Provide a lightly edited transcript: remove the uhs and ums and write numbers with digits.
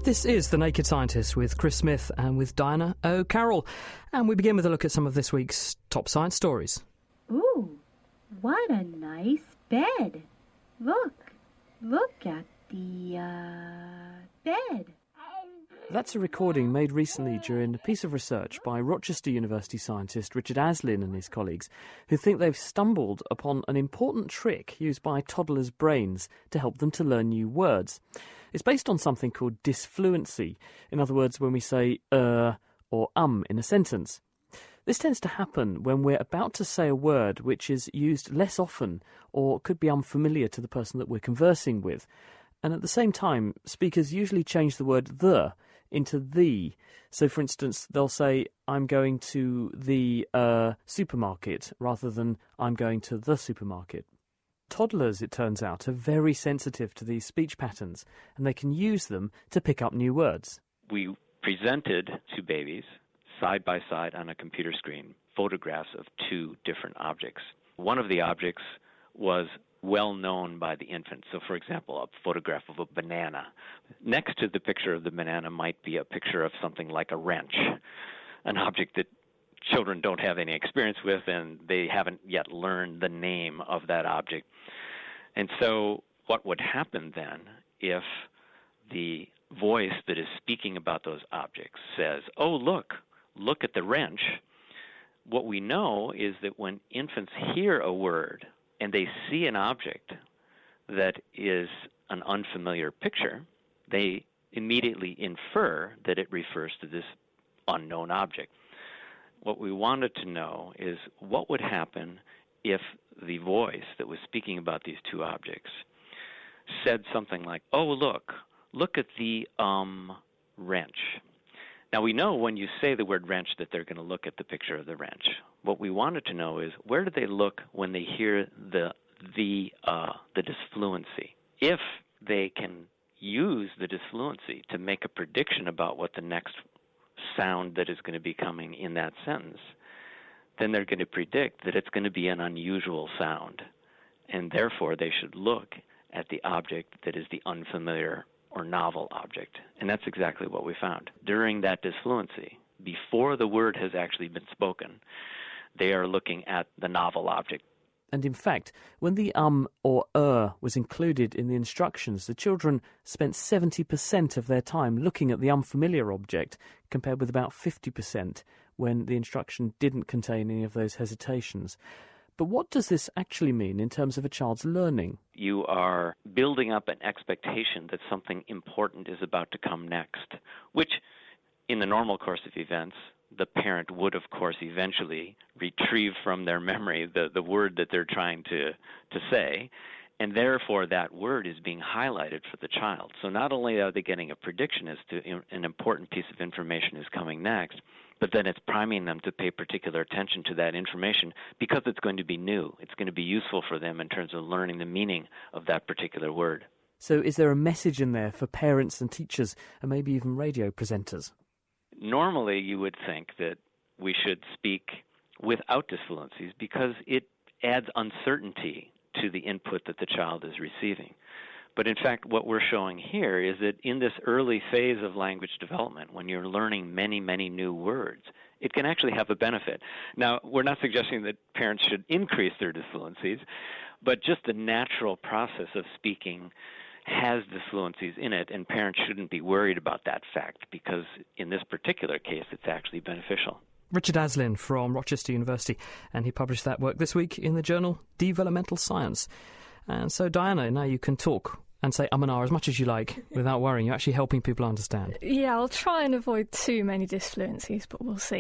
This is The Naked Scientist with Chris Smith and with Diana O'Carroll. And we begin with a look at some of this week's top science stories. Ooh, what a nice bed. Look at the, bed. That's a recording made recently during a piece of research by Rochester University scientist Richard Aslin and his colleagues, who think they've stumbled upon an important trick used by toddlers' brains to help them to learn new words. It's based on something called disfluency, in other words, when we say or in a sentence. This tends to happen when we're about to say a word which is used less often or could be unfamiliar to the person that we're conversing with. And at the same time, speakers usually change the word the into the. So, for instance, they'll say, I'm going to the supermarket, rather than I'm going to the supermarket. Toddlers, it turns out, are very sensitive to these speech patterns, and they can use them to pick up new words. We presented to babies, side by side on a computer screen, photographs of two different objects. One of the objects was well known by the infant. So, for example, a photograph of a banana. Next to the picture of the banana might be a picture of something like a wrench, an object that children don't have any experience with, and they haven't yet learned the name of that object. And so what would happen then if the voice that is speaking about those objects says, oh, look at the wrench? What we know is that when infants hear a word and they see an object that is an unfamiliar picture, they immediately infer that it refers to this unknown object. What we wanted to know is what would happen if the voice that was speaking about these two objects said something like, oh, look at the wrench. Now, we know when you say the word wrench that they're going to look at the picture of the wrench. What we wanted to know is where do they look when they hear the disfluency? If they can use the disfluency to make a prediction about what the next sound that is going to be coming in that sentence, then they're going to predict that it's going to be an unusual sound, and therefore they should look at the object that is the unfamiliar or novel object. And that's exactly what we found. During that disfluency, before the word has actually been spoken, they are looking at the novel object. And in fact, when the or was included in the instructions, the children spent 70% of their time looking at the unfamiliar object, compared with about 50% when the instruction didn't contain any of those hesitations. But what does this actually mean in terms of a child's learning? You are building up an expectation that something important is about to come next, which in the normal course of events, the parent would, of course, eventually retrieve from their memory the word that they're trying to say, and therefore that word is being highlighted for the child. So not only are they getting a prediction as to an important piece of information is coming next, but then it's priming them to pay particular attention to that information because it's going to be new. It's going to be useful for them in terms of learning the meaning of that particular word. So is there a message in there for parents and teachers and maybe even radio presenters? Normally, you would think that we should speak without disfluencies because it adds uncertainty to the input that the child is receiving. But in fact, what we're showing here is that in this early phase of language development, when you're learning many, many new words, it can actually have a benefit. Now, we're not suggesting that parents should increase their disfluencies, but just the natural process of speaking has disfluencies in it, and parents shouldn't be worried about that fact because in this particular case, it's actually beneficial. Richard Aslin from Rochester University, and he published that work this week in the journal Developmental Science. And so, Diana, now you can talk and say and ah as much as you like without worrying. You're actually helping people understand. Yeah, I'll try and avoid too many disfluencies, but we'll see.